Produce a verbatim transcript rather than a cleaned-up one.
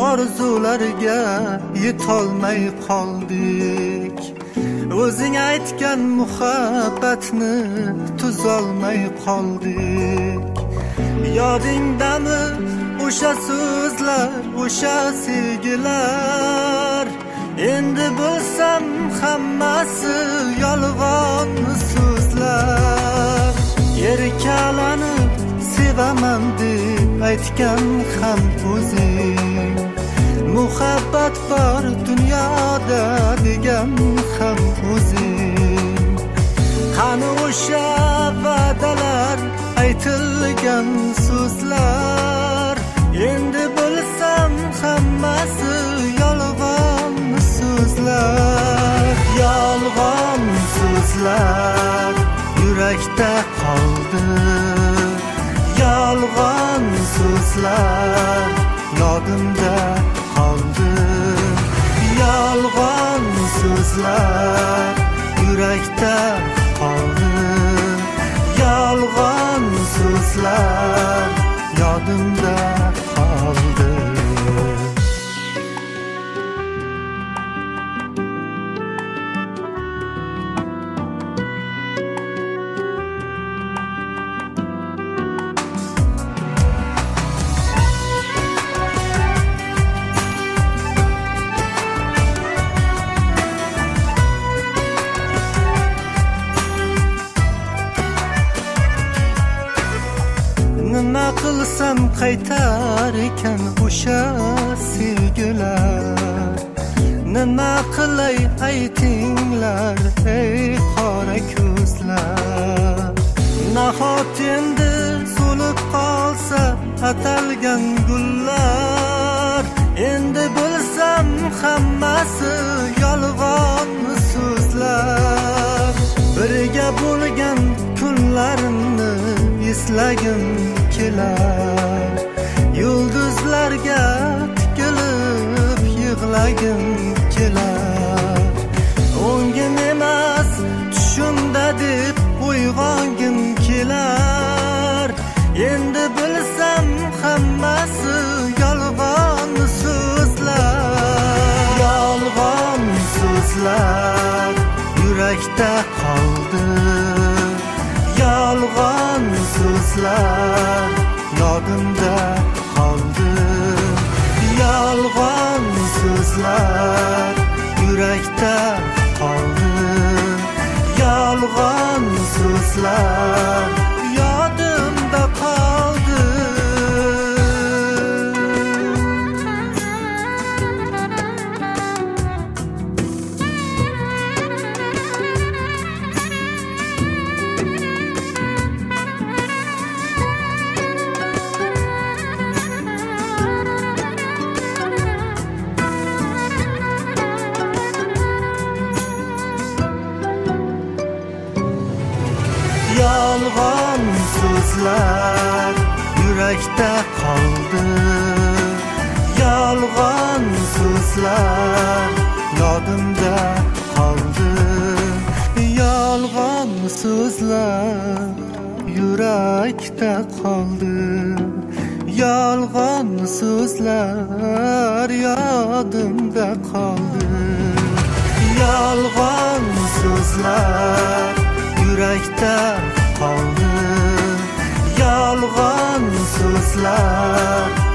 orzularga yetolmay qoldik. O'zing aytgan muhabbatni tuzolmay qoldik. Yodingdami o'sha so'zlar, o'sha sevgilar? Endi bilsam hammasi yolg'on so'zlar. Erkalanib sevaman deb aytgan ham o'zing, muhabbat bor dunyoda degan ham o'zing. Qani o'sha va'dalar, aytilgan so'zlar? Endi bilsam hammasi yolg'on so'zlar. Yolg'on so'zlar yurakda qoldi. Yolg'on so'zlar yodimda qoldi. Yolg'on so'zlar yurakda qoldi. Yolg'on so'zlar yodimda qoldi. Nima qilsam qaytar ekan o'sha sevgilar? Nima qilay aytinglar ey qora ko'zlar? Nahot endi so'lib qolsa atalgan gullar? Endi bilsam hammasi yolg'on so'zlar. Birga bo'lgan kunlarimni eslagim kelar. Yulduzlarga tikilib yig'lagim kelar. O'ngim emas tushimda deb uyg'ongim kelar. Endi bilsam hammasi yolg'on so'zlar. Yolg'on so'zlar yurakda qoldi. Yolg'on so'zlar yodimda qoldi. Yolg'on so'zlar yurakda qoldi. Yolg'on so'zlar yodimda qoldi. Yolg'on so'zlar yurakda qoldi. Yolg'on so'zlar yodimda qoldi. Yolg'on so'zlar yurakda qoldi. Yolg'on so'zlar yodimda qoldi. Yolg'on so'zlar yurakda qoldi. Yolg'on so'zlar